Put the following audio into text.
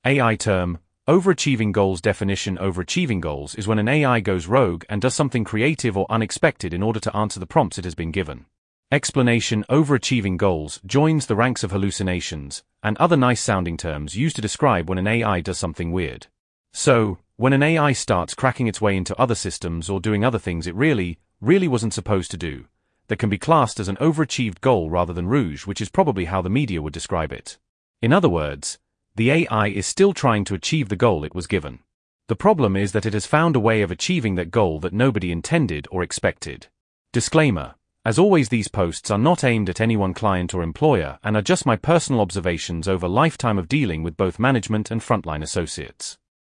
AI term, overachieving goals. Definition: overachieving goals is when an AI goes rogue and does something creative or unexpected in order to answer the prompts it has been given. Explanation: overachieving goals joins the ranks of hallucinations and other nice-sounding terms used to describe when an AI does something weird. So, when an AI starts cracking its way into other systems or doing other things it really wasn't supposed to do, that can be classed as an overachieved goal rather than rouge, which is probably how the media would describe it. In other words, the AI is still trying to achieve the goal it was given. The problem is that it has found a way of achieving that goal that nobody intended or expected. Disclaimer: as always, these posts are not aimed at any one client or employer and are just my personal observations over a lifetime of dealing with both management and frontline associates.